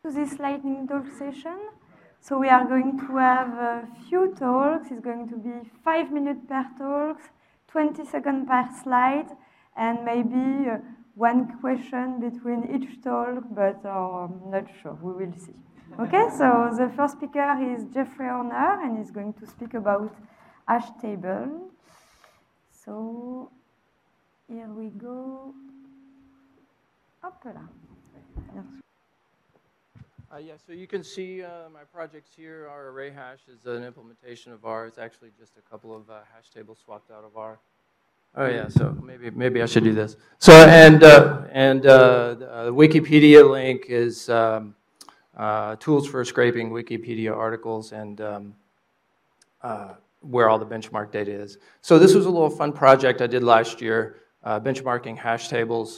To this lightning talk session. So we are going to have a few talks. It's going to be 5 minutes per talk, 20 seconds per slide, and maybe one question between each talk, but I'm not sure. We will see. Okay, so the first speaker is Jeffrey Horner, and he's going to speak about hash table. So here we go. Hop là. Yeah, so you can see my projects here. Our array hash is an implementation of R. It's actually just a couple of hash tables swapped out of R. Oh yeah, so maybe I should do this. So the Wikipedia link is tools for scraping Wikipedia articles and where all the benchmark data is. So this was a little fun project I did last year, benchmarking hash tables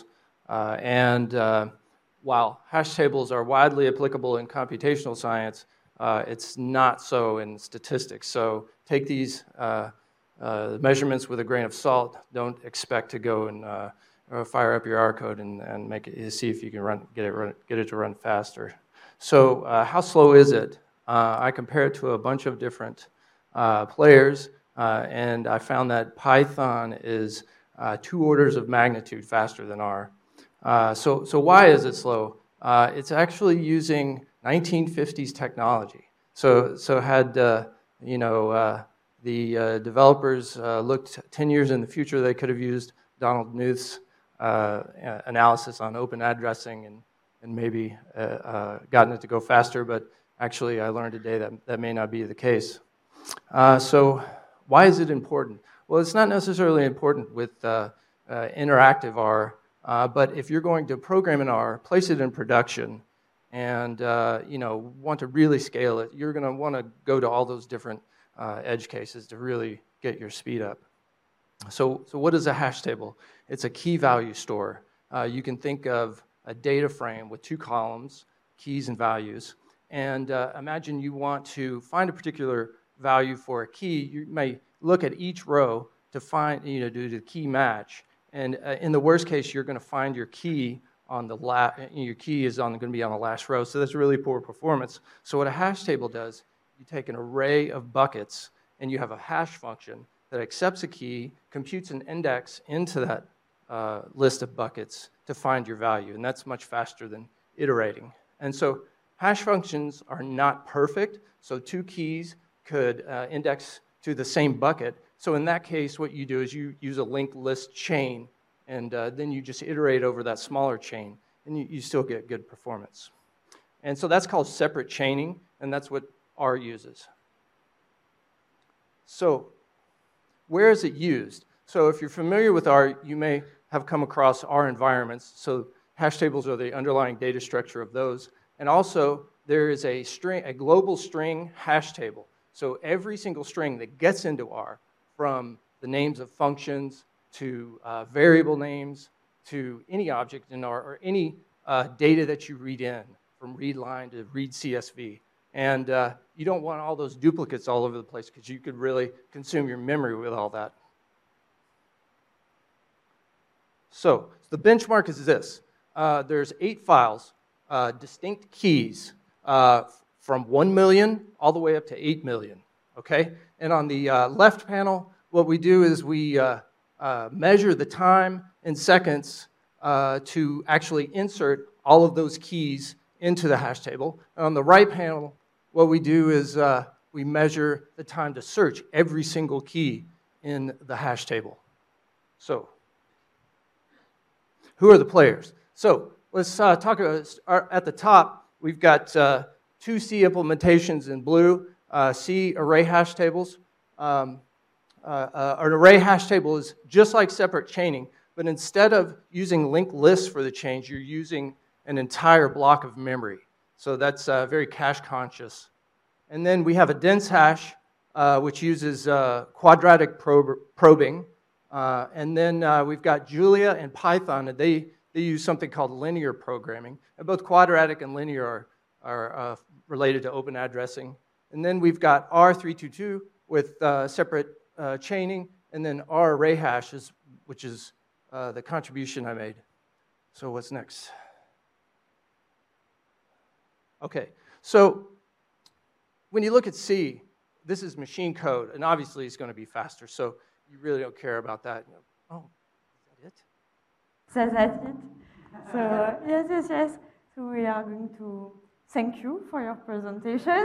while hash tables are widely applicable in computational science, it's not so in statistics. So take these measurements with a grain of salt. Don't expect to go and fire up your R code and make it, see if you can get it to run faster. So how slow is it? I compare it to a bunch of different players, and I found that Python is 2 orders of magnitude faster than R. So why is it slow? It's actually using 1950s technology. So had the developers looked 10 years in the future, they could have used Donald Knuth's analysis on open addressing and maybe gotten it to go faster. But actually, I learned today that may not be the case. So why is it important? Well, it's not necessarily important with interactive R. But if you're going to program in R, place it in production, and want to really scale it, you're going to want to go to all those different edge cases to really get your speed up. So what is a hash table? It's a key value store. You can think of a data frame with 2 columns, keys and values, and imagine you want to find a particular value for a key. You may look at each row to find, do the key match. And in the worst case, you're going to find your key on the your key is going to be on the last row. So that's really poor performance. So what a hash table does, you take an array of buckets, and you have a hash function that accepts a key, computes an index into that list of buckets to find your value. And that's much faster than iterating. And so hash functions are not perfect. So 2 keys could index to the same bucket. So in that case, what you do is you use a linked list chain, and then you just iterate over that smaller chain, and you still get good performance. And so that's called separate chaining, and that's what R uses. So where is it used? So if you're familiar with R, you may have come across R environments. So hash tables are the underlying data structure of those. And also, there is a global string hash table. So every single string that gets into R, from the names of functions to variable names to any object in R or any data that you read in, from read line to read CSV. And you don't want all those duplicates all over the place because you could really consume your memory with all that. So the benchmark is this. There's 8 files, distinct keys from 1 million all the way up to 8 million. Okay, and on the left panel, what we do is we measure the time in seconds to actually insert all of those keys into the hash table. And on the right panel, what we do is we measure the time to search every single key in the hash table. So, who are the players? So, let's talk at the top. We've got 2 C implementations in blue. C array hash tables. An array hash table is just like separate chaining, but instead of using linked lists for the change, you're using an entire block of memory. So that's very cache conscious. And then we have a dense hash, which uses quadratic probing. And then we've got Julia and Python, and they use something called linear programming. And both quadratic and linear are related to open addressing. And then we've got R322 with separate chaining, and then R array hashes, which is the contribution I made. So what's next? Okay, so when you look at C, this is machine code, and obviously it's going to be faster, so you really don't care about that. You know, oh, is that it? So that's it. So yes. So we are going to thank you for your presentation.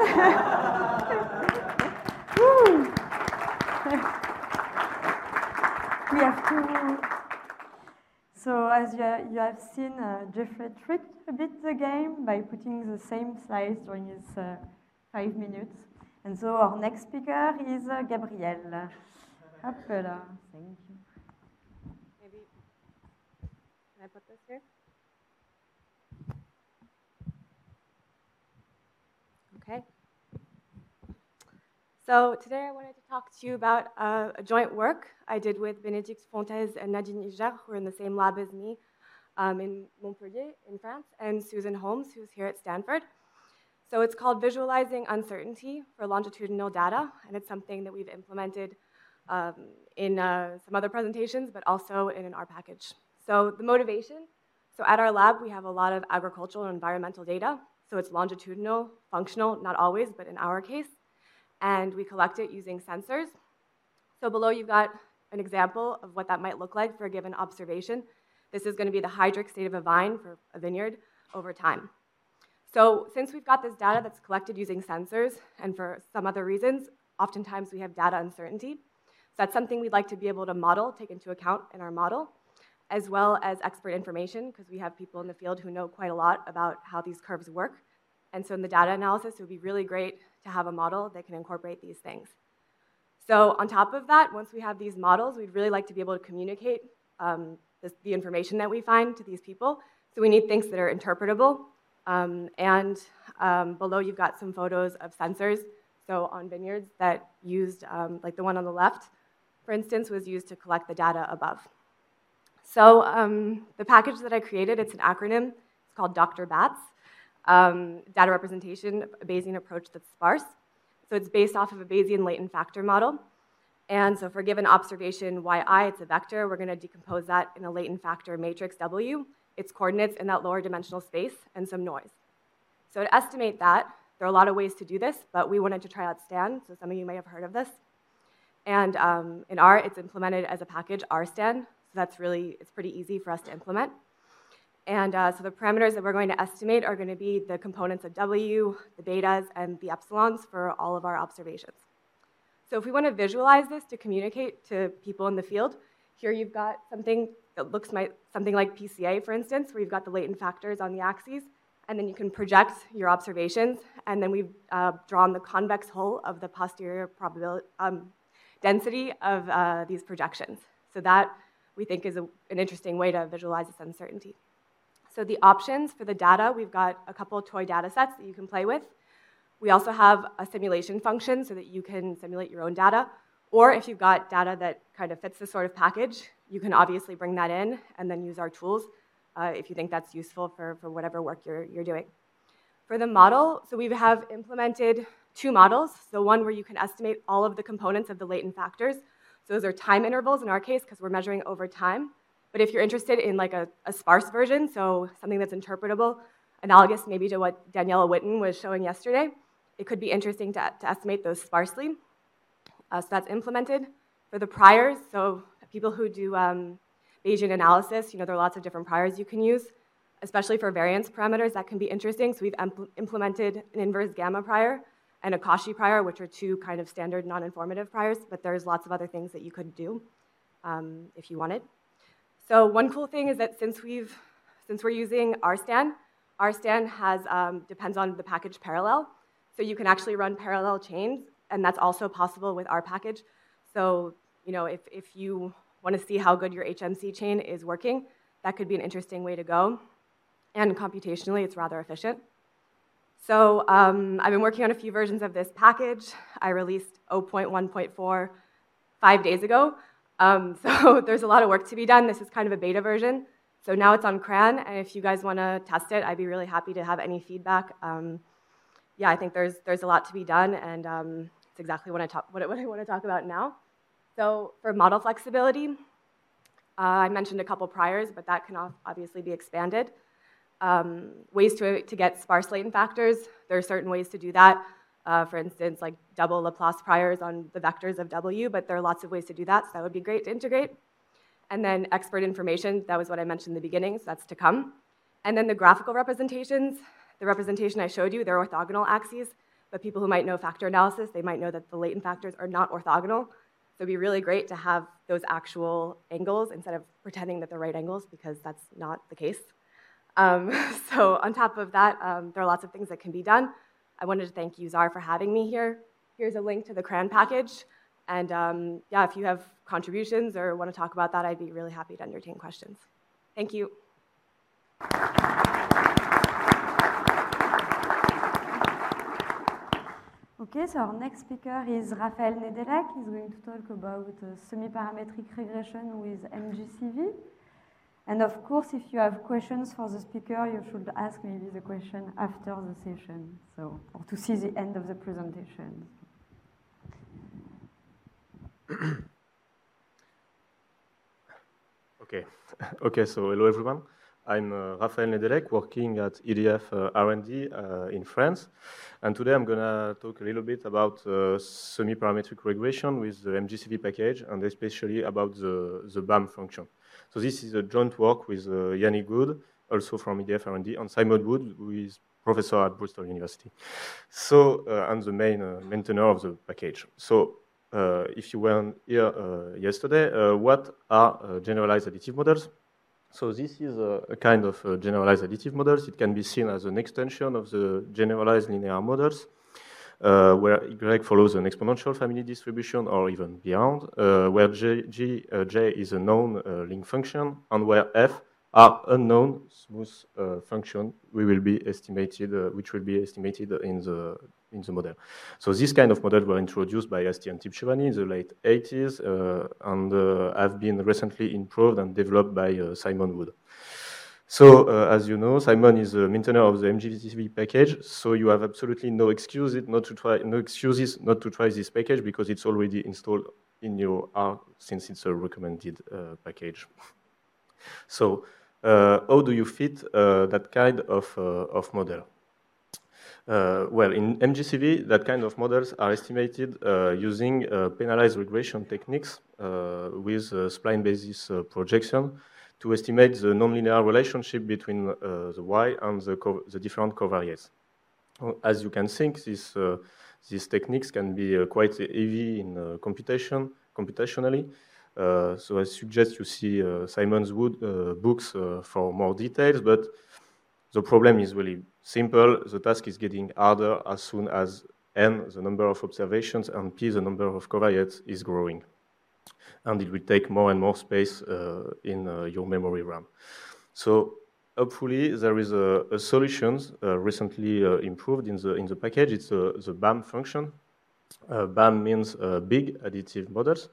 We have to. So as you have seen, Jeffrey tricked a bit the game by putting the same slides during his 5 minutes. And so our next speaker is Gabrielle. Hoppala. Thank you. Maybe, can I put this here? Okay. So today I wanted to talk to you about a joint work I did with Bénédicte Fontaise and Nadine Iger, who are in the same lab as me in Montpellier in France, and Susan Holmes, who's here at Stanford. So it's called Visualizing Uncertainty for Longitudinal Data, and it's something that we've implemented in some other presentations, but also in an R package. So the motivation, so at our lab, we have a lot of agricultural and environmental data. So it's longitudinal, functional, not always, but in our case. And we collect it using sensors. So below you've got an example of what that might look like for a given observation. This is going to be the hydric state of a vine for a vineyard over time. So since we've got this data that's collected using sensors, and for some other reasons, oftentimes we have data uncertainty. So that's something we'd like to be able to model, take into account in our model, as well as expert information, because we have people in the field who know quite a lot about how these curves work. And so in the data analysis, it would be really great to have a model that can incorporate these things. So on top of that, once we have these models, we'd really like to be able to communicate the information that we find to these people. So we need things that are interpretable. Below you've got some photos of sensors. So on vineyards that used, like the one on the left, for instance, was used to collect the data above. So the package that I created, it's an acronym. It's called Dr. BATS. Data representation, a Bayesian approach that's sparse. So it's based off of a Bayesian latent factor model. And so for a given observation yi, it's a vector, we're going to decompose that in a latent factor matrix W, its coordinates in that lower dimensional space, and some noise. So to estimate that, there are a lot of ways to do this, but we wanted to try out STAN, so some of you may have heard of this. And in R, it's implemented as a package, RSTAN, so it's pretty easy for us to implement. And so the parameters that we're going to estimate are going to be the components of W, the betas, and the epsilons for all of our observations. So if we want to visualize this to communicate to people in the field, here you've got something that looks something like PCA, for instance, where you've got the latent factors on the axes, and then you can project your observations, and then we've drawn the convex hull of the posterior probability density of these projections. So that, we think, is an interesting way to visualize this uncertainty. So the options for the data, we've got a couple of toy data sets that you can play with. We also have a simulation function so that you can simulate your own data. Or if you've got data that kind of fits this sort of package, you can obviously bring that in and then use our tools if you think that's useful for whatever work you're doing. For the model, so we have implemented 2 models. So one where you can estimate all of the components of the latent factors. So those are time intervals in our case, because we're measuring over time. But if you're interested in like a sparse version, so something that's interpretable, analogous maybe to what Daniela Witten was showing yesterday, it could be interesting to estimate those sparsely. So that's implemented. For the priors, so people who do Bayesian analysis, there are lots of different priors you can use, especially for variance parameters. That can be interesting. So we've implemented an inverse gamma prior and a Cauchy prior, which are 2 kind of standard non-informative priors, but there's lots of other things that you could do if you wanted. So one cool thing is that since we're using RSTAN depends on the package parallel. So you can actually run parallel chains, and that's also possible with our package. So if you want to see how good your HMC chain is working, that could be an interesting way to go. And computationally, it's rather efficient. So I've been working on a few versions of this package. I released 0.1.4 5 days ago. So there's a lot of work to be done. This is kind of a beta version. So now it's on CRAN, and if you guys want to test it, I'd be really happy to have any feedback. I think there's a lot to be done, and it's exactly what I want to talk about now. So for model flexibility, I mentioned a couple priors, but that can obviously be expanded. ways to get sparse latent factors. There are certain ways to do that. For instance, like double Laplace priors on the vectors of W, but there are lots of ways to do that, so that would be great to integrate. And then expert information, that was what I mentioned in the beginning, so that's to come. And then the graphical representations, the representation I showed you, they're orthogonal axes, but people who might know factor analysis, they might know that the latent factors are not orthogonal. So it'd be really great to have those actual angles instead of pretending that they're right angles, because that's not the case. So on top of that, there are lots of things that can be done. I wanted to thank UZAR for having me here. Here's a link to the CRAN package. And yeah, if you have contributions or want to talk about that, I'd be really happy to entertain questions. Thank you. Okay, so our next speaker is Raphael Nedelec. He's going to talk about semi-parametric regression with MGCV. And of course, if you have questions for the speaker, you should ask maybe the question after the session, so, or to see the end of the presentation. Okay, so hello everyone. I'm Raphael Nedelec, working at EDF R&D in France. And today I'm going to talk a little bit about semi-parametric regression with the MGCV package, and especially about the BAM function. So this is a joint work with Yannick Good, also from EDF R&D, and Simon Wood, who is professor at Bristol University. So I'm the main maintainer of the package. So if you weren't here yesterday, what are generalized additive models? So this is a kind of generalized additive models. It can be seen as an extension of the generalized linear models, where Y follows an exponential family distribution or even beyond, where J is a known link function, and where F are unknown smooth function which will be estimated in the model. So this kind of model were introduced by Asti and Tibshivani in the late 80s and have been recently improved and developed by Simon Wood. So as you know, Simon is the maintainer of the MGCV package, so you have absolutely no excuses not to try this package, because it's already installed in your R since it's a recommended package. So how do you fit that kind of model? Well, in MGCV, that kind of models are estimated using penalized regression techniques with spline basis projection to estimate the nonlinear relationship between the Y and the different covariates. As you can think, these techniques can be quite heavy in computationally. So I suggest you see Simon Wood's books for more details, but the problem is really simple. The task is getting harder as soon as n, the number of observations, and p, the number of covariates, is growing. And it will take more and more space in your memory RAM. So hopefully there is a solution recently improved in the package. It's the BAM function. BAM means big additive models.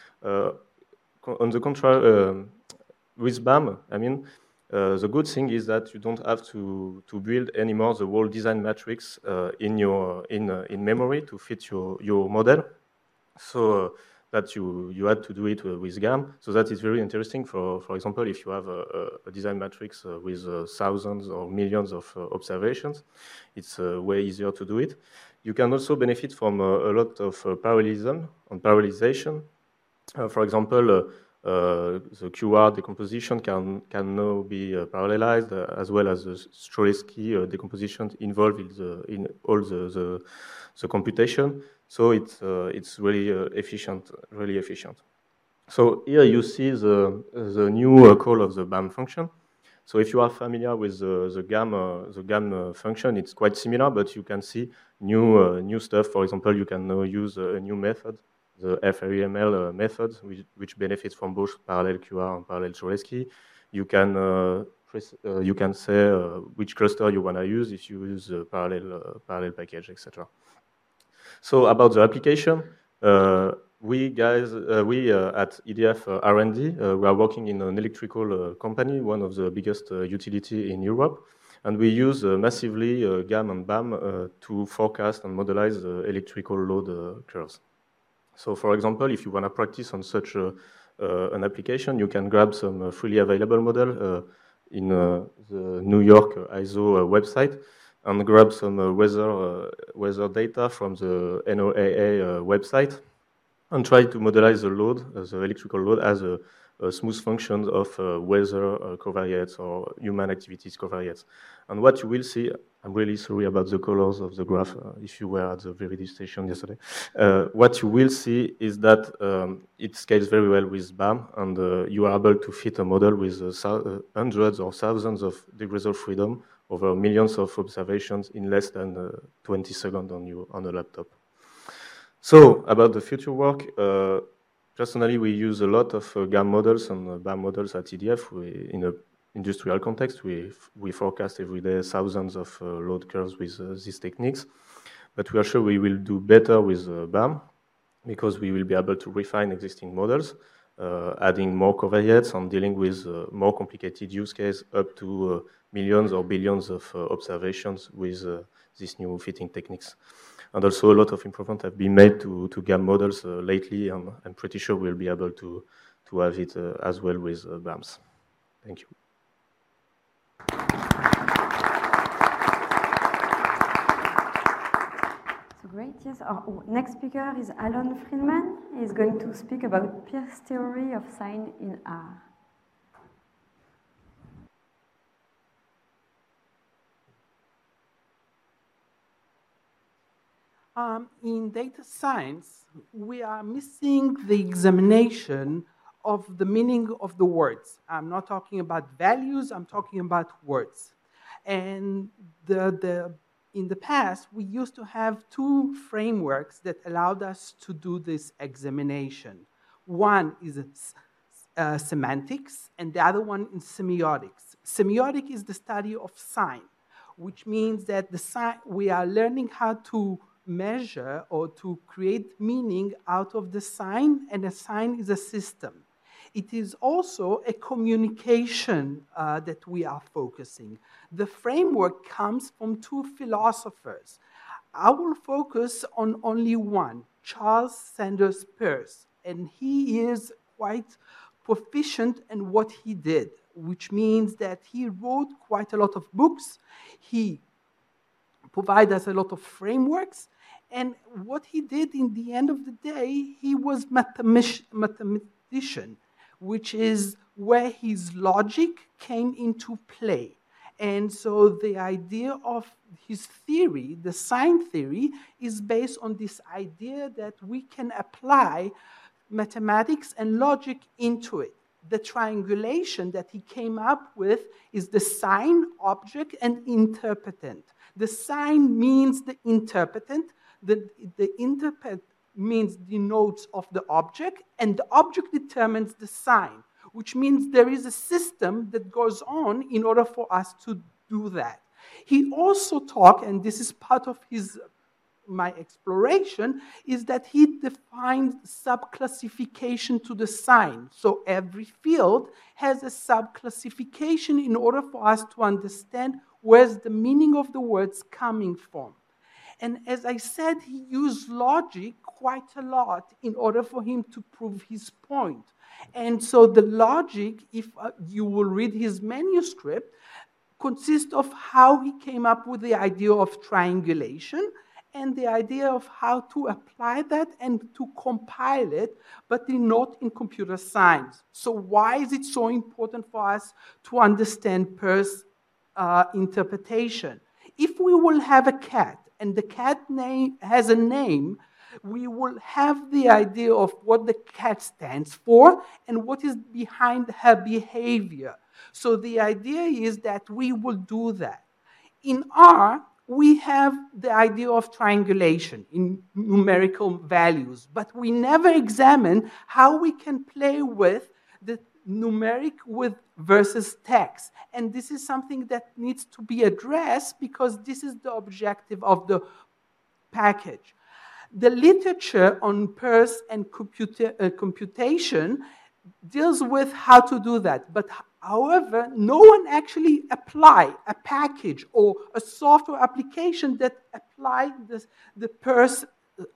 On the contrary, with BAM, I mean, the good thing is that you don't have to build anymore the whole design matrix in memory to fit your model. So that you had to do it with GAM. So that is very interesting. For example, if you have a design matrix with thousands or millions of observations, it's way easier to do it. You can also benefit from a lot of parallelism and parallelization. For example, the QR decomposition can now be parallelized, as well as the Strzelecki decomposition involved in all the computation. So it's really efficient, really efficient. So here you see the new call of the BAM function. So if you are familiar with the GAM function, it's quite similar, but you can see new stuff. For example, you can now use a new method, the FREML method, which benefits from both parallel QR and parallel Strzelecki. You can say which cluster you want to use if you use a parallel package, etc. So about the application, we at EDF R&D, we are working in an electrical company, one of the biggest utility in Europe, and we use massively GAM and BAM to forecast and modelize the electrical load curves. So, for example, if you want to practice on such an application, you can grab some freely available model. in the New York ISO website and grab some weather data from the NOAA website and try to modelize the load, the electrical load, as a smooth function of weather covariates or human activities covariates. And what you will see, I'm really sorry about the colors of the graph, if you were at the Verity station yesterday. What you will see is that it scales very well with BAM, and you are able to fit a model with hundreds or thousands of degrees of freedom over millions of observations in less than 20 seconds on a laptop. So about the future work, personally, we use a lot of GAM models and BAM models at EDF. In an industrial context, we forecast every day thousands of load curves with these techniques. But we are sure we will do better with BAM because we will be able to refine existing models, adding more covariates and dealing with more complicated use case up to millions or billions of observations with these new fitting techniques. And also a lot of improvements have been made to GAM models lately, and I'm pretty sure we'll be able to have it as well with BAMs. Thank you. So great, yes. Our next speaker is Alon Friedman. He's going to speak about Peirce theory of sign in R. In data science, we are missing the examination of the meaning of the words. I'm not talking about values, I'm talking about words. And in the past, we used to have two frameworks that allowed us to do this examination. One is semantics, and the other one is semiotics. Semiotic is the study of sign, which means that we are learning how to measure or to create meaning out of the sign, and a sign is a system. It is also a communication that we are focusing. The framework comes from two philosophers. I will focus on only one, Charles Sanders Peirce, and he is quite proficient in what he did, which means that he wrote quite a lot of books. He provided us a lot of frameworks. And what he did in the end of the day, he was mathematician, which is where his logic came into play. And so the idea of his theory, the sign theory, is based on this idea that we can apply mathematics and logic into it. The triangulation that he came up with is the sign, object, and interpretant. The sign means the interpretant. The interpret means the nodes of the object, and the object determines the sign, which means there is a system that goes on in order for us to do that. He also talked, and this is part of my exploration, is that he defined subclassification to the sign. So every field has a subclassification in order for us to understand where's the meaning of the words coming from. And as I said, he used logic quite a lot in order for him to prove his point. And so the logic, if you will read his manuscript, consists of how he came up with the idea of triangulation and the idea of how to apply that and to compile it, but not in computer science. So why is it so important for us to understand Peirce's interpretation? If we will have a cat, and the cat name has a name, we will have the idea of what the cat stands for and what is behind her behavior. So the idea is that we will do that. In R, we have the idea of triangulation in numerical values, but we never examine how we can play with the numeric with versus text. And this is something that needs to be addressed because this is the objective of the package. The literature on Peirce and computation deals with how to do that. But however, no one actually applied a package or a software application that applied the Peirce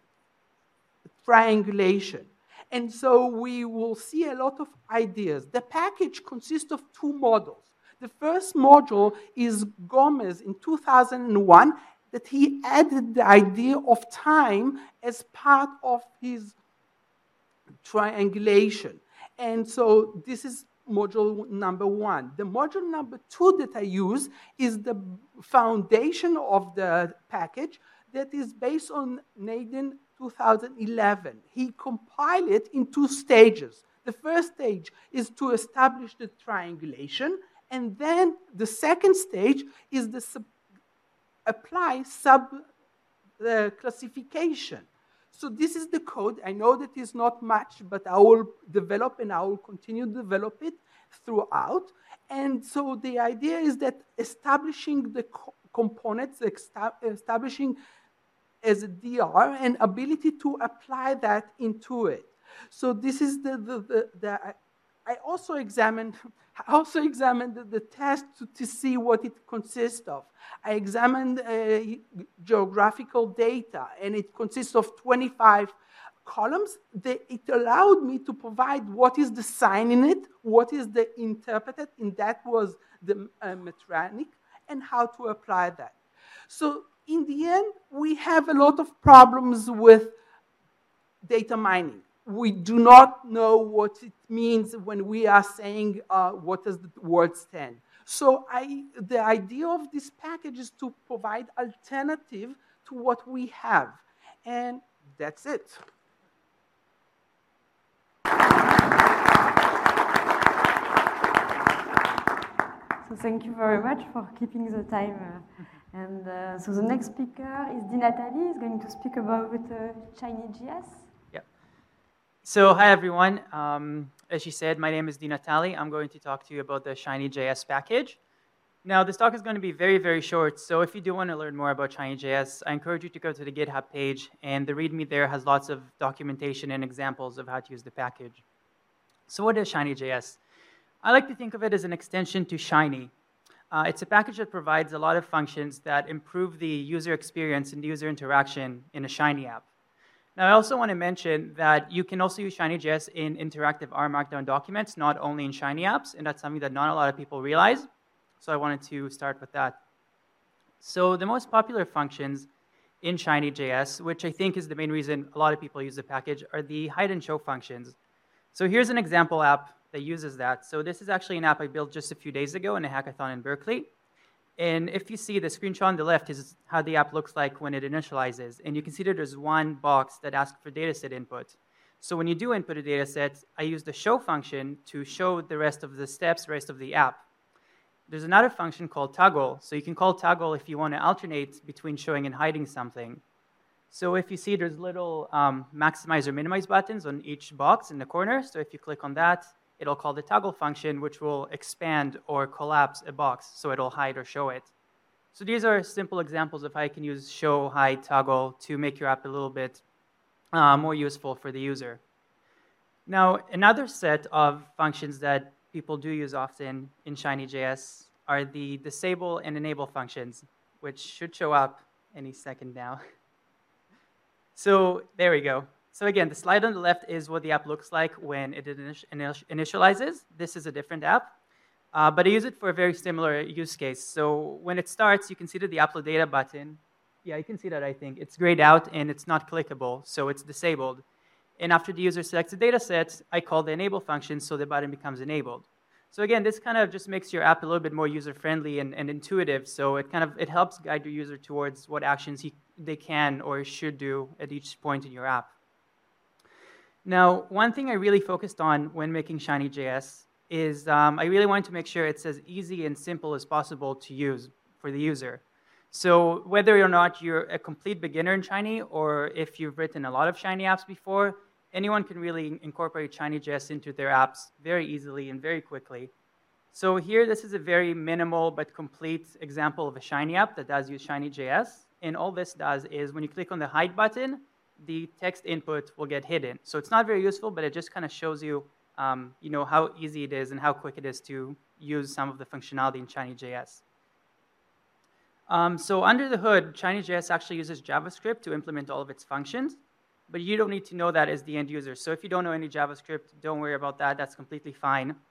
triangulation. And so we will see a lot of ideas. The package consists of two models. The first module is Gomez in 2001, that he added the idea of time as part of his triangulation. And so this is module number 1. The module number 2 that I use is the foundation of the package that is based on Naden 2011. He compiled it in 2 stages. The first stage is to establish the triangulation, and then the second stage is the apply classification. So this is the code. I know that is not much, but I will develop and I will continue to develop it throughout. And so the idea is that establishing the components, establishing as a DR, and ability to apply that into it. So this is I also examined the test to see what it consists of. I examined geographical data, and it consists of 25 columns. It allowed me to provide what is the sign in it, what is the interpreted, and that was the Metranic, and how to apply that. So in the end, we have a lot of problems with data mining. We do not know what it means when we are saying what does the word stand. So the idea of this package is to provide alternative to what we have. And that's it. So thank you very much for keeping the time. So the next speaker is Di Nathalie. Is going to speak about ShinyJS. So hi everyone. As she said, my name is Di Nathalie. I'm going to talk to you about the ShinyJS package. Now this talk is going to be very, very short. So if you do want to learn more about ShinyJS, I encourage you to go to the GitHub page, and the README there has lots of documentation and examples of how to use the package. So what is ShinyJS? I like to think of it as an extension to Shiny. It's a package that provides a lot of functions that improve the user experience and the user interaction in a Shiny app. Now, I also want to mention that you can also use ShinyJS in interactive R Markdown documents, not only in Shiny apps, and that's something that not a lot of people realize. So I wanted to start with that. So the most popular functions in ShinyJS, which I think is the main reason a lot of people use the package, are the hide and show functions. So here's an example app that uses that. So this is actually an app I built just a few days ago in a hackathon in Berkeley. And if you see the screenshot on the left is how the app looks like when it initializes. And you can see that there's one box that asks for dataset input. So when you do input a dataset, I use the show function to show the rest of the steps, the rest of the app. There's another function called toggle. So you can call toggle if you want to alternate between showing and hiding something. So if you see there's little maximize or minimize buttons on each box in the corner. So if you click on that, it'll call the toggle function, which will expand or collapse a box, so it'll hide or show it. So these are simple examples of how you can use show, hide, toggle to make your app a little bit more useful for the user. Now, another set of functions that people do use often in ShinyJS are the disable and enable functions, which should show up any second now. So there we go. So again, the slide on the left is what the app looks like when it initializes. This is a different app, but I use it for a very similar use case. So when it starts, you can see that the upload data button, yeah, you can see that, I think. It's grayed out and it's not clickable, so it's disabled. And after the user selects a data set, I call the enable function so the button becomes enabled. So again, this kind of just makes your app a little bit more user-friendly and intuitive, so it helps guide your user towards what actions they can or should do at each point in your app. Now, one thing I really focused on when making ShinyJS is I really wanted to make sure it's as easy and simple as possible to use for the user. So whether or not you're a complete beginner in Shiny or if you've written a lot of Shiny apps before, anyone can really incorporate ShinyJS into their apps very easily and very quickly. So here, this is a very minimal but complete example of a Shiny app that does use ShinyJS. And all this does is when you click on the hide button, the text input will get hidden. So it's not very useful, but it just kind of shows you, how easy it is and how quick it is to use some of the functionality in ShinyJS. So under the hood, ShinyJS actually uses JavaScript to implement all of its functions, but you don't need to know that as the end user. So if you don't know any JavaScript, don't worry about that. That's completely fine.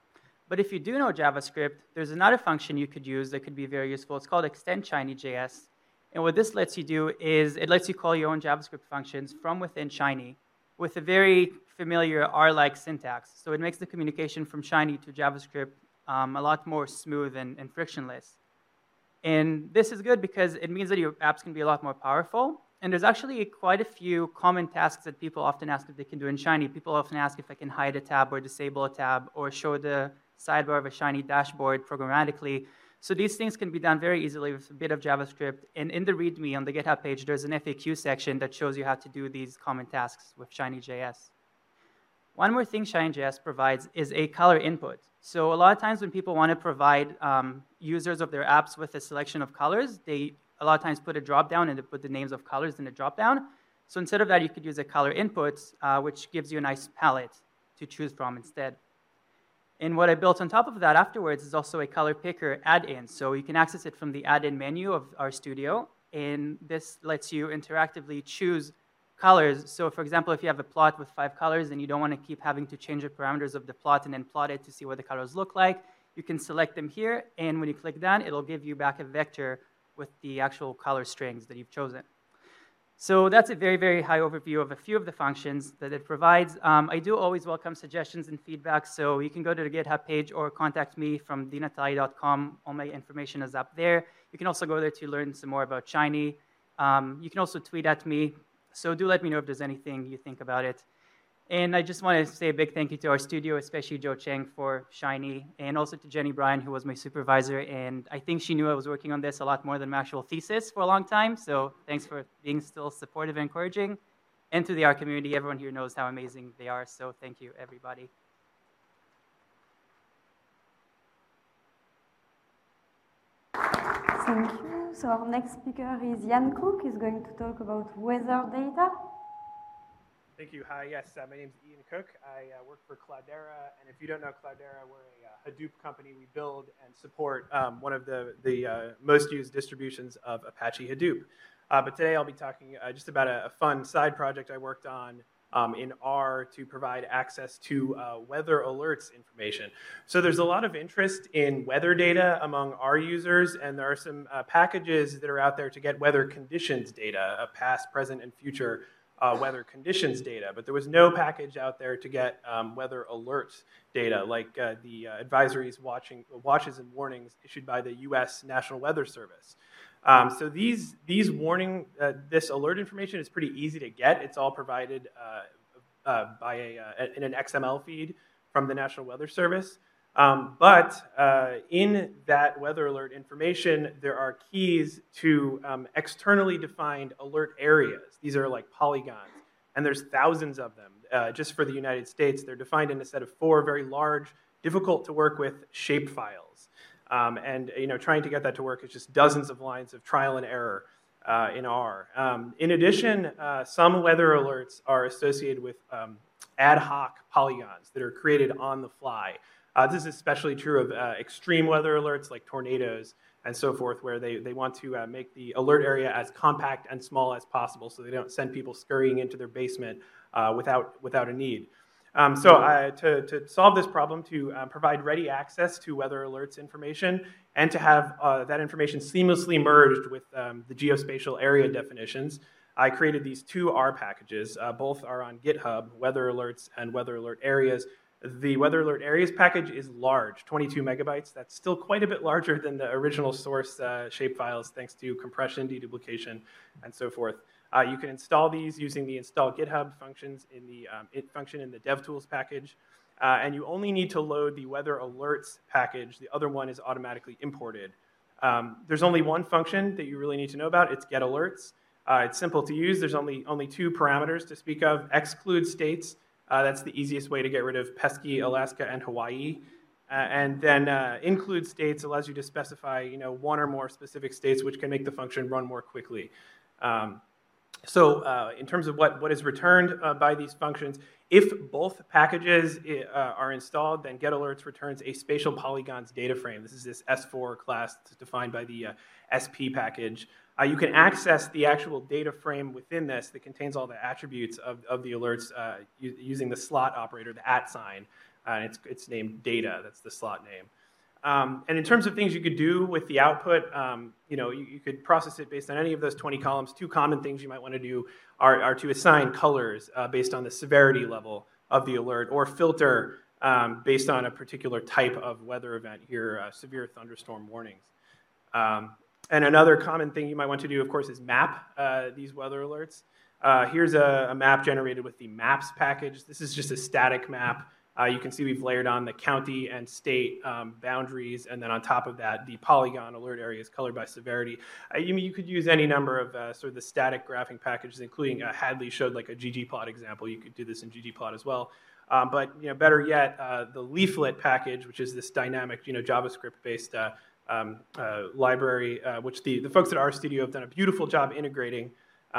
But if you do know JavaScript, there's another function you could use that could be very useful. It's called extend Shiny.js. And what this lets you do is it lets you call your own JavaScript functions from within Shiny with a very familiar R-like syntax. So it makes the communication from Shiny to JavaScript a lot more smooth and frictionless. And this is good because it means that your apps can be a lot more powerful. And there's actually quite a few common tasks that people often ask if they can do in Shiny. People often ask if I can hide a tab or disable a tab or show the sidebar of a Shiny dashboard programmatically. So these things can be done very easily with a bit of JavaScript. And in the README on the GitHub page, there's an FAQ section that shows you how to do these common tasks with Shiny.js. One more thing Shiny.js provides is a color input. So a lot of times when people want to provide users of their apps with a selection of colors, they a lot of times put a drop-down and they put the names of colors in the drop-down. So instead of that, you could use a color input, which gives you a nice palette to choose from instead. And what I built on top of that afterwards is also a color picker add-in. So you can access it from the add-in menu of RStudio. And this lets you interactively choose colors. So for example, if you have a plot with 5 colors and you don't want to keep having to change the parameters of the plot and then plot it to see what the colors look like, you can select them here. And when you click done, it'll give you back a vector with the actual color strings that you've chosen. So that's a very, very high overview of a few of the functions that it provides. I do always welcome suggestions and feedback, so you can go to the GitHub page or contact me from dinatali.com. All my information is up there. You can also go there to learn some more about Shiny. You can also tweet at me, so do let me know if there's anything you think about it. And I just want to say a big thank you to RStudio, especially Joe Cheng for Shiny, and also to Jenny Bryan, who was my supervisor. And I think she knew I was working on this a lot more than my actual thesis for a long time. So thanks for being still supportive and encouraging. And to the R community, everyone here knows how amazing they are. So thank you, everybody. Thank you. So our next speaker is Jan Cook. He's going to talk about weather data. Thank you. Hi, yes, my name is Ian Cook. I work for Cloudera, and if you don't know Cloudera, we're a Hadoop company. We build and support one of the most used distributions of Apache Hadoop. But today I'll be talking just about a fun side project I worked on in R to provide access to weather alerts information. So there's a lot of interest in weather data among R users, and there are some packages that are out there to get weather conditions data, past, present, and future weather conditions data, but there was no package out there to get weather alerts data, like the advisories, watches, and warnings issued by the U.S. National Weather Service. So this alert information is pretty easy to get. It's all provided in an XML feed from the National Weather Service. But in that weather alert information, there are keys to externally defined alert areas. These are like polygons, and there's thousands of them just for the United States. They're defined in a set of 4 very large, difficult to work with shape files. And trying to get that to work is just dozens of lines of trial and error in R. In addition, some weather alerts are associated with ad hoc polygons that are created on the fly. This is especially true of extreme weather alerts like tornadoes and so forth, where they want to make the alert area as compact and small as possible so they don't send people scurrying into their basement without a need. To solve this problem, to provide ready access to weather alerts information and to have that information seamlessly merged with the geospatial area definitions, I created these 2 R packages. Both are on GitHub, weather alerts and weather alert areas. The weather alert areas package is large, 22 megabytes. That's still quite a bit larger than the original source shapefiles, thanks to compression, deduplication, and so forth. You can install these using the install GitHub functions in the function in the DevTools package, and you only need to load the weather alerts package. The other one is automatically imported. There's only one function that you really need to know about. It's get alerts. It's simple to use. There's only 2 parameters to speak of: exclude states. That's the easiest way to get rid of pesky Alaska and Hawaii. And then include states allows you to specify, 1 or more specific states, which can make the function run more quickly. So in terms of what is returned by these functions, if both packages are installed, then GetAlerts returns a spatial polygons data frame. This is this S4 class that's defined by the SP package. You can access the actual data frame within this that contains all the attributes of the alerts using the slot operator, the @ sign. and it's named data. That's the slot name. And in terms of things you could do with the output, you could process it based on any of those 20 columns. Two common things you might want to do are to assign colors based on the severity level of the alert, or filter based on a particular type of weather event, here, severe thunderstorm warnings. And another common thing you might want to do, of course, is map these weather alerts. Here's a map generated with the Maps package. This is just a static map. You can see we've layered on the county and state boundaries, and then on top of that, the polygon alert areas colored by severity. You could use any number of sort of the static graphing packages, including Hadley showed like a ggplot example. You could do this in ggplot as well. But better yet, the Leaflet package, which is this dynamic, JavaScript-based library, which the folks at RStudio have done a beautiful job integrating.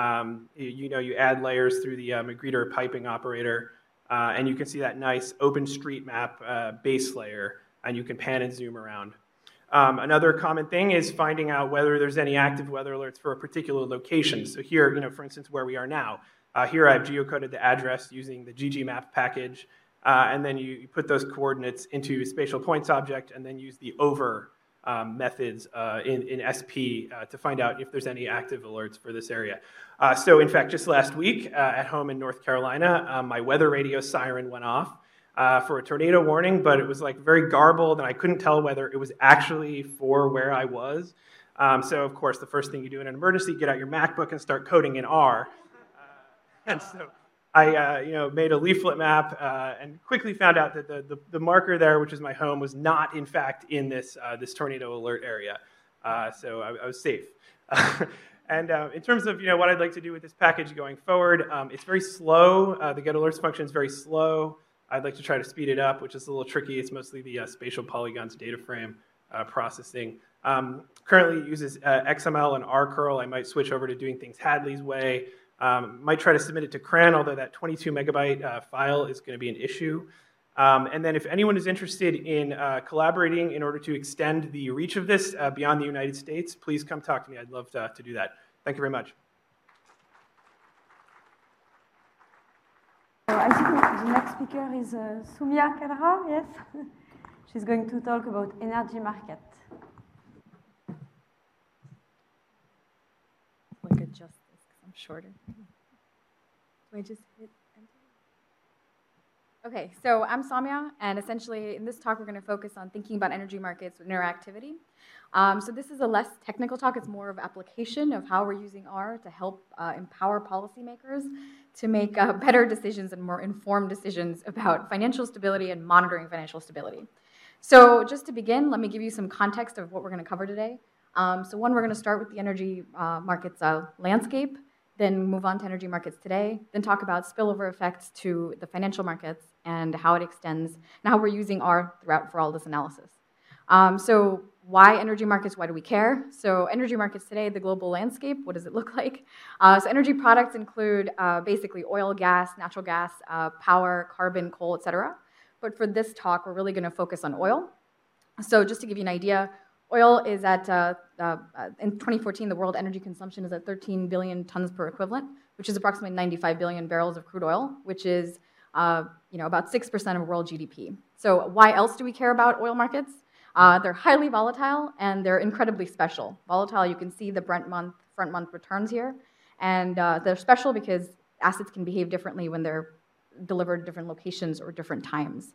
You add layers through the Magritte piping operator. And you can see that nice OpenStreetMap base layer, and you can pan and zoom around. Another common thing is finding out whether there's any active weather alerts for a particular location. So here, for instance, where we are now, here I've geocoded the address using the ggmap package, and then you put those coordinates into spatial points object, and then use the over methods in SP to find out if there's any active alerts for this area. So in fact, just last week at home in North Carolina, my weather radio siren went off for a tornado warning, but it was like very garbled, and I couldn't tell whether it was actually for where I was. So of course, the first thing you do in an emergency, get out your MacBook and start coding in R. And so I made a leaflet map and quickly found out that the marker there, which is my home, was not in fact in this tornado alert area. So I was safe. And in terms of what I'd like to do with this package going forward, it's very slow. The get alerts function is very slow. I'd like to try to speed it up, which is a little tricky. It's mostly the spatial polygons data frame processing. Currently it uses XML and rcurl. I might switch over to doing things Hadley's way. Might try to submit it to CRAN, although that 22 megabyte file is going to be an issue. And then if anyone is interested in collaborating in order to extend the reach of this beyond the United States, please come talk to me. I'd love to do that. Thank you very much. So I think the next speaker is Soumya Kadra, yes? She's going to talk about energy market. Like adjust this because I'm shorter. Do I just hit enter? Okay, so I'm Soumya, and essentially in this talk we're going to focus on thinking about energy markets with interactivity. So this is a less technical talk. It's more of application of how we're using R to help empower policymakers to make better decisions and more informed decisions about financial stability and monitoring financial stability. So just to begin, let me give you some context of what we're going to cover today. So one, we're going to start with the energy markets landscape, then move on to energy markets today, then talk about spillover effects to the financial markets and how it extends, and how we're using R throughout for all this analysis. So why energy markets? Why do we care? So energy markets today, the global landscape, what does it look like? So energy products include basically oil, gas, natural gas, power, carbon, coal, etc. But for this talk, we're really going to focus on oil. So just to give you an idea, oil is at, in 2014, the world energy consumption is at 13 billion tons per equivalent, which is approximately 95 billion barrels of crude oil, which is about 6% of world GDP. So why else do we care about oil markets? They're highly volatile, and they're incredibly special. Volatile, you can see the front month returns here. And they're special because assets can behave differently when they're delivered at different locations or different times.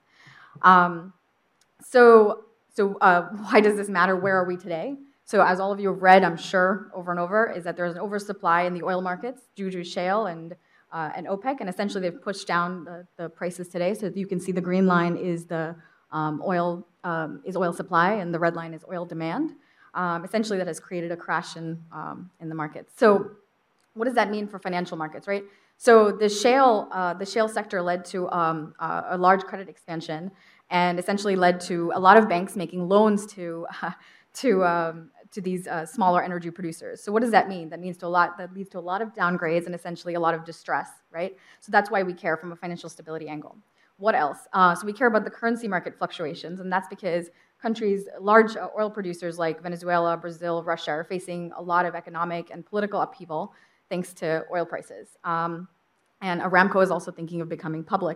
So why does this matter? Where are we today? So as all of you have read, I'm sure, over and over, is that there's an oversupply in the oil markets due to shale and OPEC, and essentially they've pushed down the prices today. So you can see the green line is the oil supply, and the red line is oil demand. Essentially, that has created a crash in the markets. So what does that mean for financial markets, right? So the shale sector led to a large credit expansion, and essentially led to a lot of banks making loans to these smaller energy producers. So what does that mean? That leads to a lot of downgrades and essentially a lot of distress, right? So that's why we care from a financial stability angle. What else? So we care about the currency market fluctuations, and that's because countries, large oil producers like Venezuela, Brazil, Russia, are facing a lot of economic and political upheaval thanks to oil prices. And Aramco is also thinking of becoming public.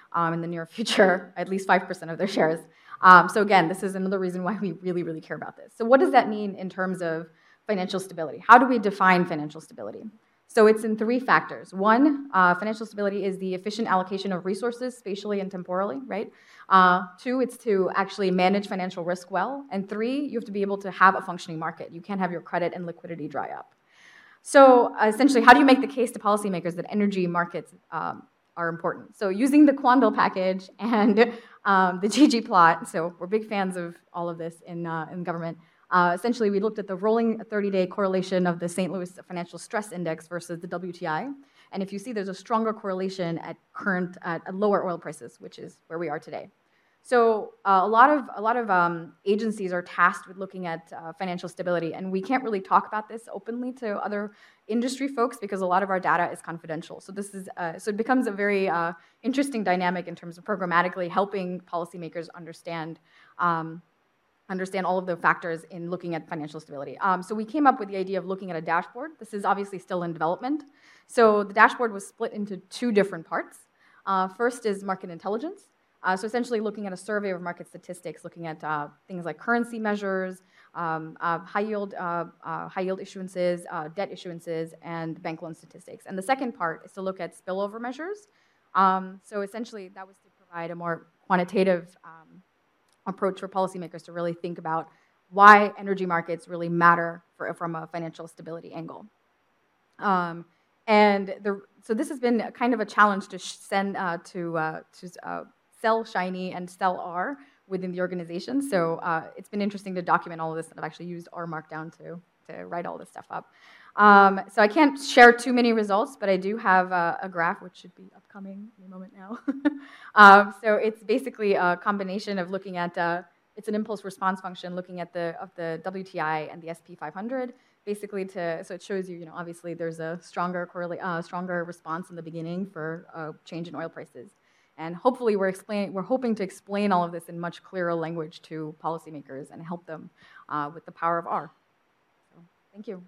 in the near future, at least 5% of their shares. So again, this is another reason why we really, really care about this. So what does that mean in terms of financial stability? How do we define financial stability? So it's in 3 factors. 1, financial stability is the efficient allocation of resources spatially and temporally, right? 2, it's to actually manage financial risk well. And 3, you have to be able to have a functioning market. You can't have your credit and liquidity dry up. So essentially, how do you make the case to policymakers that energy markets are important? So using the Quandl package and the ggplot, so we're big fans of all of this in government. Essentially, we looked at the rolling 30-day correlation of the St. Louis Financial Stress Index versus the WTI. And if you see, there's a stronger correlation at lower oil prices, which is where we are today. So a lot of agencies are tasked with looking at financial stability, and we can't really talk about this openly to other industry folks because a lot of our data is confidential. So this is so it becomes a very interesting dynamic in terms of programmatically helping policymakers understand all of the factors in looking at financial stability. So we came up with the idea of looking at a dashboard. This is obviously still in development. So the dashboard was split into 2 different parts. First is market intelligence. So essentially looking at a survey of market statistics, looking at things like currency measures, high yield issuances, debt issuances, and bank loan statistics. And the second part is to look at spillover measures. So essentially that was to provide a more quantitative approach for policymakers to really think about why energy markets really matter from a financial stability angle. So this has been kind of a challenge to sell Shiny and sell R within the organization. So it's been interesting to document all of this, and I've actually used R Markdown to write all this stuff up. So I can't share too many results, but I do have a graph, which should be upcoming in a moment now. So it's basically a combination of looking at, it's an impulse response function looking at the WTI and the SP 500, basically so it shows you, obviously there's a stronger response in the beginning for a change in oil prices. And hopefully we're hoping to explain all of this in much clearer language to policymakers and help them with the power of R. So, thank you.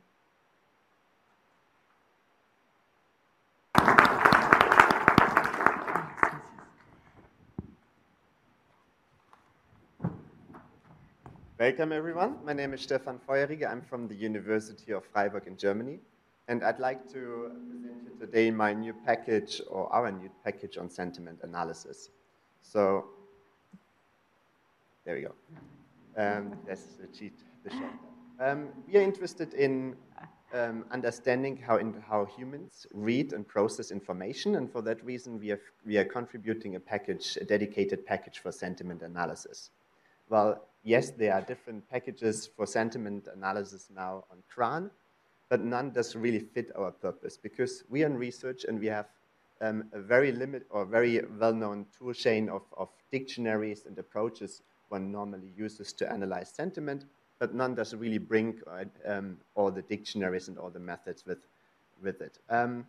Welcome, everyone. My name is Stefan Feuerige. I'm from the University of Freiburg in Germany. And I'd like to present you today my new package, or our new package on sentiment analysis. So, there we go. That's the short. We are interested in understanding how humans read and process information, and for that reason we are contributing a dedicated package for sentiment analysis. Well, yes, there are different packages for sentiment analysis now on CRAN, but none does really fit our purpose because we are in research and we have a very well-known tool chain of dictionaries and approaches one normally uses to analyze sentiment, but none does really bring all the dictionaries and all the methods with it. And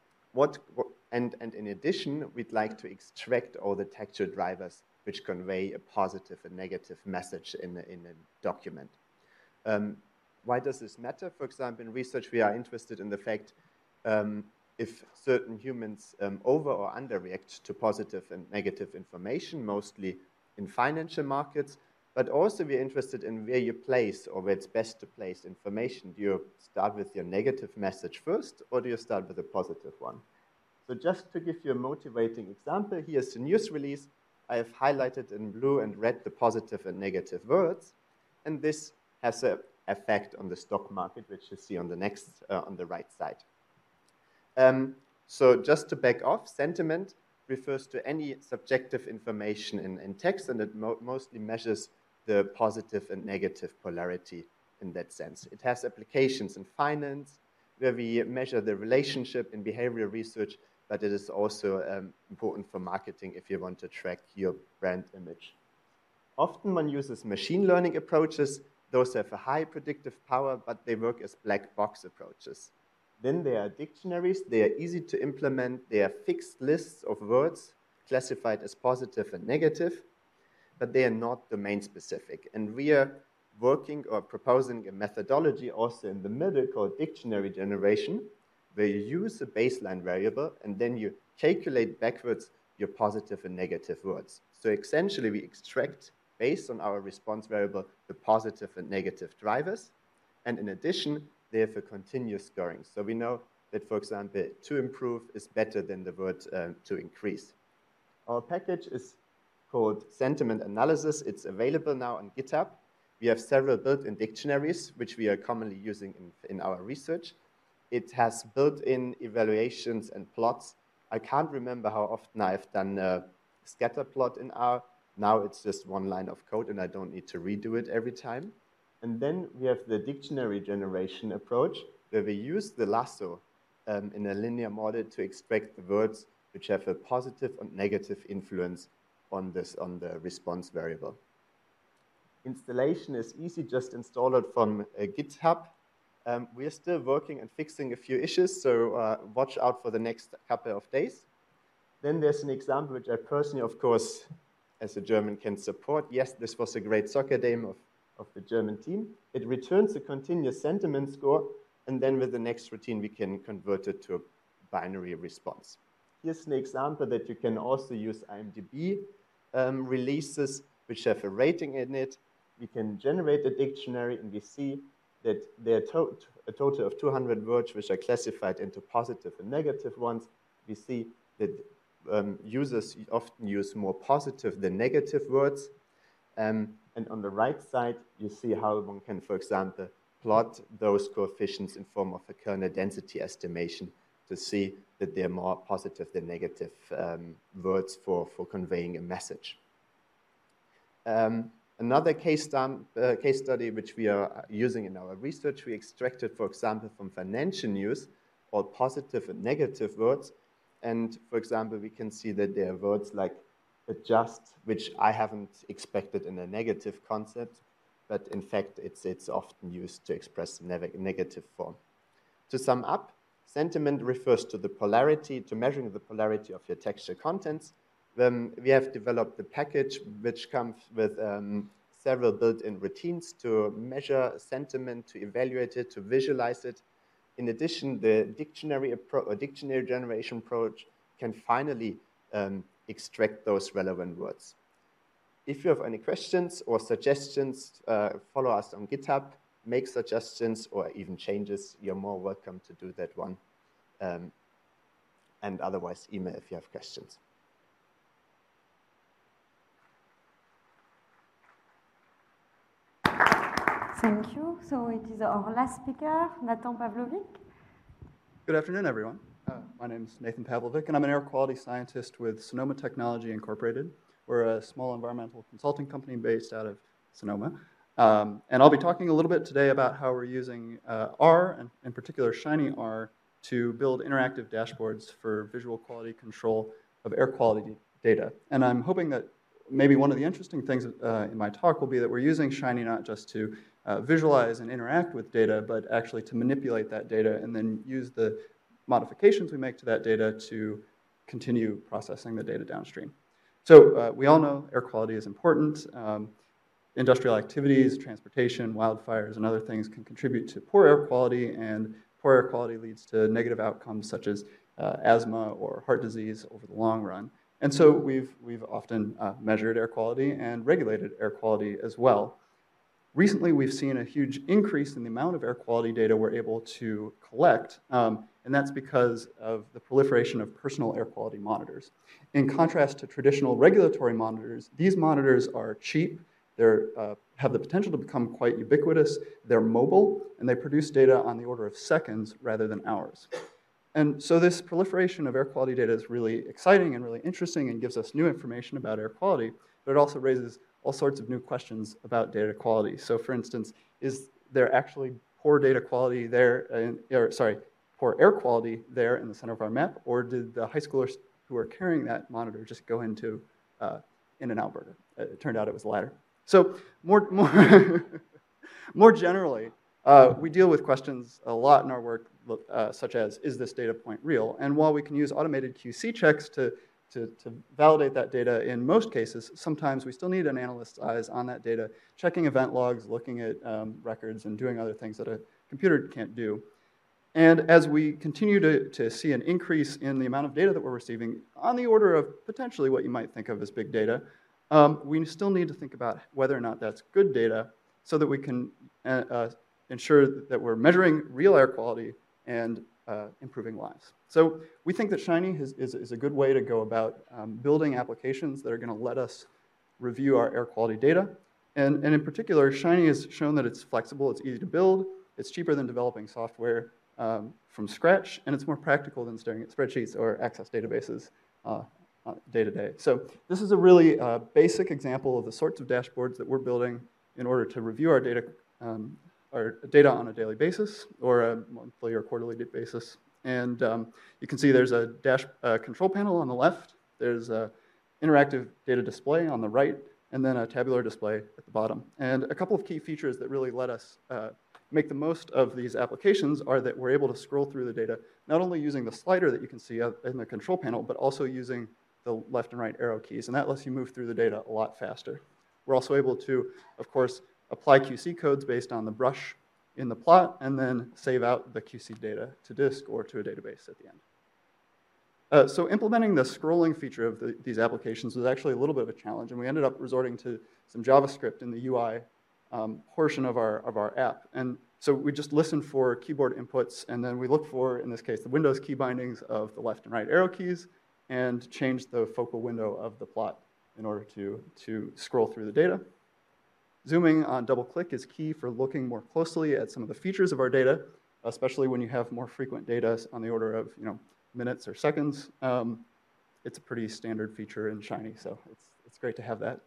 in addition, we'd like to extract all the textual drivers which convey a positive and negative message in a document. Why does this matter? For example, in research, we are interested in the fact if certain humans over or underreact to positive and negative information, mostly in financial markets, but also we're interested in where you place or where it's best to place information. Do you start with your negative message first, or do you start with a positive one? So just to give you a motivating example, here's the news release. I have highlighted in blue and red the positive and negative words, and this has an effect on the stock market, which you see on the right side. So just to back off, sentiment refers to any subjective information in text, and it mostly measures the positive and negative polarity in that sense. It has applications in finance, where we measure the relationship in behavioral research, but it is also important for marketing if you want to track your brand image. Often one uses machine learning approaches. Those have a high predictive power, but they work as black box approaches. Then there are dictionaries. They are easy to implement. They are fixed lists of words classified as positive and negative, but they are not domain specific. And we are working or proposing a methodology also in the middle called dictionary generation, where you use a baseline variable and then you calculate backwards your positive and negative words. So essentially, we extract, based on our response variable, the positive and negative drivers. And in addition, they have a continuous scoring. So we know that, for example, to improve is better than the word to increase. Our package is called Sentiment Analysis. It's available now on GitHub. We have several built-in dictionaries, which we are commonly using in our research. It has built-in evaluations and plots. I can't remember how often I've done a scatter plot in R. Now it's just one line of code, and I don't need to redo it every time. And then we have the dictionary generation approach, where we use the lasso in a linear model to extract the words which have a positive and negative influence on the response variable. Installation is easy, just install it from GitHub. We are still working and fixing a few issues, so watch out for the next couple of days. Then there's an example which I personally, of course, as a German can support. Yes, this was a great soccer game of the German team. It returns a continuous sentiment score, and then with the next routine, we can convert it to a binary response. Here's an example that you can also use IMDb releases, which have a rating in it. We can generate a dictionary, and we see that there are a total of 200 words which are classified into positive and negative ones. We see that users often use more positive than negative words. And on the right side, you see how one can, for example, plot those coefficients in form of a kernel density estimation to see that they're more positive than negative words for conveying a message. Another case study which we are using in our research, we extracted, for example, from financial news, all positive and negative words. And for example, we can see that there are words like adjust, which I haven't expected in a negative concept, but in fact, it's often used to express negative form. To sum up, sentiment refers to the polarity, to measuring the polarity of your textual contents. We have developed a package which comes with several built-in routines to measure sentiment, to evaluate it, to visualize it. In addition, the dictionary generation approach can finally extract those relevant words. If you have any questions or suggestions, follow us on GitHub, make suggestions or even changes. You're more welcome to do that one. And otherwise, email if you have questions. Thank you. So it is our last speaker, Nathan Pavlovic. Good afternoon, everyone. My name is Nathan Pavlovic, and I'm an air quality scientist with Sonoma Technology Incorporated. We're a small environmental consulting company based out of Sonoma. And I'll be talking a little bit today about how we're using R, and in particular Shiny R, to build interactive dashboards for visual quality control of air quality data. And I'm hoping that maybe one of the interesting things in my talk will be that we're using Shiny not just to visualize and interact with data, but actually to manipulate that data and then use the modifications we make to that data to continue processing the data downstream. So we all know air quality is important. Industrial activities, transportation, wildfires, and other things can contribute to poor air quality, and poor air quality leads to negative outcomes such as asthma or heart disease over the long run. And so we've often measured air quality and regulated air quality as well. Recently, we've seen a huge increase in the amount of air quality data we're able to collect, and that's because of the proliferation of personal air quality monitors. In contrast to traditional regulatory monitors, these monitors are cheap, they have the potential to become quite ubiquitous, they're mobile, and they produce data on the order of seconds rather than hours. And so this proliferation of air quality data is really exciting and really interesting and gives us new information about air quality, but it also raises all sorts of new questions about data quality. So for instance, is there actually poor data quality there, poor air quality there in the center of our map, or did the high schoolers who are carrying that monitor just go into In-N-Out Burger? It turned out it was the latter. So more generally, we deal with questions a lot in our work, such as, is this data point real? And while we can use automated QC checks to validate that data in most cases, sometimes we still need an analyst's eyes on that data, checking event logs, looking at records, and doing other things that a computer can't do. And as we continue to see an increase in the amount of data that we're receiving, on the order of potentially what you might think of as big data, we still need to think about whether or not that's good data so that we can ensure that we're measuring real air quality and improving lives. So we think that Shiny is a good way to go about building applications that are going to let us review our air quality data. And in particular, Shiny has shown that it's flexible, it's easy to build, it's cheaper than developing software from scratch, and it's more practical than staring at spreadsheets or Access databases day to day. So this is a really basic example of the sorts of dashboards that we're building in order to review our data on a daily basis or a monthly or quarterly basis. And you can see there's a control panel on the left, there's an interactive data display on the right, and then a tabular display at the bottom. And a couple of key features that really let us make the most of these applications are that we're able to scroll through the data, not only using the slider that you can see in the control panel, but also using the left and right arrow keys, and that lets you move through the data a lot faster. We're also able to, of course, apply QC codes based on the brush in the plot, and then save out the QC data to disk or to a database at the end. So implementing the scrolling feature of these applications was actually a little bit of a challenge, and we ended up resorting to some JavaScript in the UI portion of our app. And so we just listened for keyboard inputs, and then we looked for, in this case, the Windows key bindings of the left and right arrow keys, and changed the focal window of the plot in order to scroll through the data. Zooming on double click is key for looking more closely at some of the features of our data, especially when you have more frequent data on the order of minutes or seconds. It's a pretty standard feature in Shiny, so it's great to have that.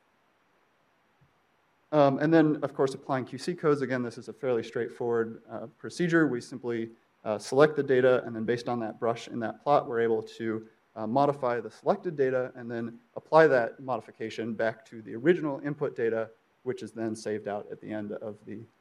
And then, of course, applying QC codes. Again, this is a fairly straightforward procedure. We simply select the data, and then based on that brush in that plot, we're able to modify the selected data and then apply that modification back to the original input data, which is then saved out at the end of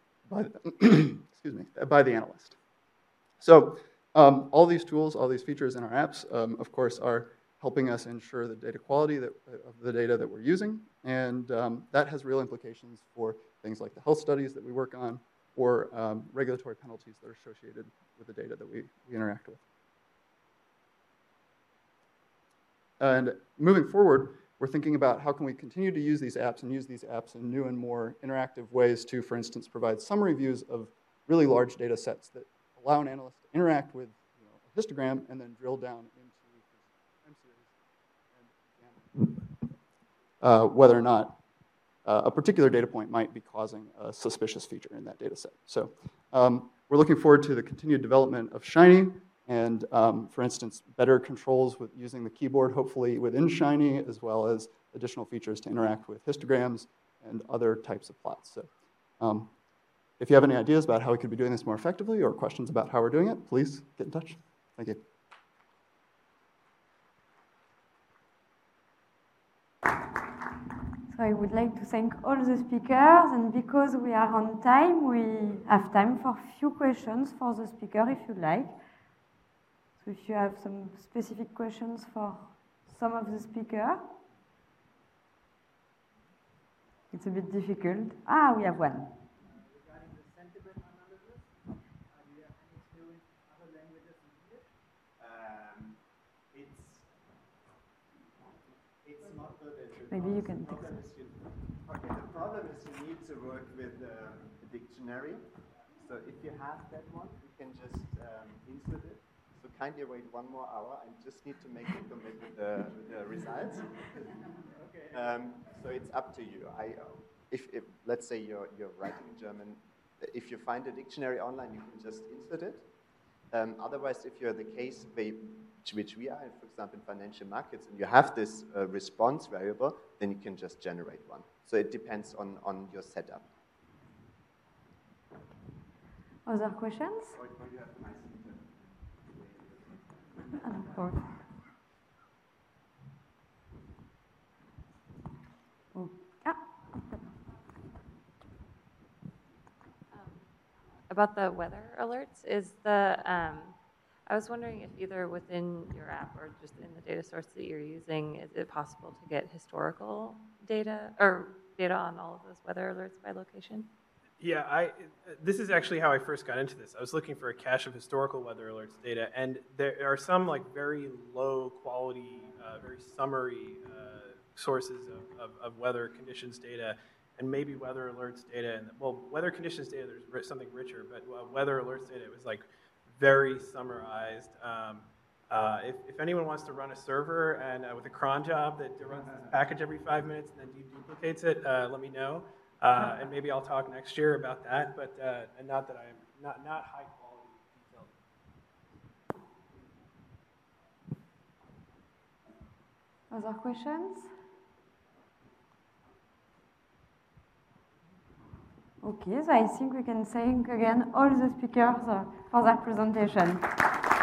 by the analyst. So all these tools, all these features in our apps, of course, are helping us ensure the data quality of the data that we're using, and that has real implications for things like the health studies that we work on, or regulatory penalties that are associated with the data that we interact with. And moving forward, we're thinking about how can we continue to use these apps and use these apps in new and more interactive ways to, for instance, provide summary views of really large data sets that allow an analyst to interact with a histogram and then drill down into time series and examine whether or not a particular data point might be causing a suspicious feature in that data set. So we're looking forward to the continued development of Shiny, and for instance, better controls with using the keyboard, hopefully within Shiny, as well as additional features to interact with histograms and other types of plots. So if you have any ideas about how we could be doing this more effectively or questions about how we're doing it, please get in touch. Thank you. So I would like to thank all the speakers, and because we are on time, we have time for a few questions for the speaker if you like. So if you have some specific questions for some of the speakers. It's a bit difficult. We have one. Regarding the sentiment analysis, do you have any experience in other languages in English? It's not that it Maybe you can take some. Okay, the problem is you need to work with a dictionary. So if you have that one, you can just insert it. So kindly wait 1 more hour. I just need to make a commit with the results. Okay. So it's up to you. If let's say you're writing German, if you find a dictionary online, you can just insert it. Otherwise, if you're the case which we are, for example, in financial markets, and you have this response variable, then you can just generate one. So it depends on your setup. Other questions? Or you have my About the weather alerts, I was wondering if either within your app or just in the data source that you're using, is it possible to get historical data or data on all of those weather alerts by location? Yeah, this is actually how I first got into this. I was looking for a cache of historical weather alerts data, and there are some like very low quality, very summary sources of weather conditions data, and maybe weather alerts data. And well, weather conditions data, there's something richer, but weather alerts data, it was like very summarized. If anyone wants to run a server and with a cron job that runs this package every 5 minutes and then deduplicates it, let me know. And maybe I'll talk next year about that, but and not that I'm not high quality detailed. Other questions? Okay, so I think we can thank again all the speakers for their presentation.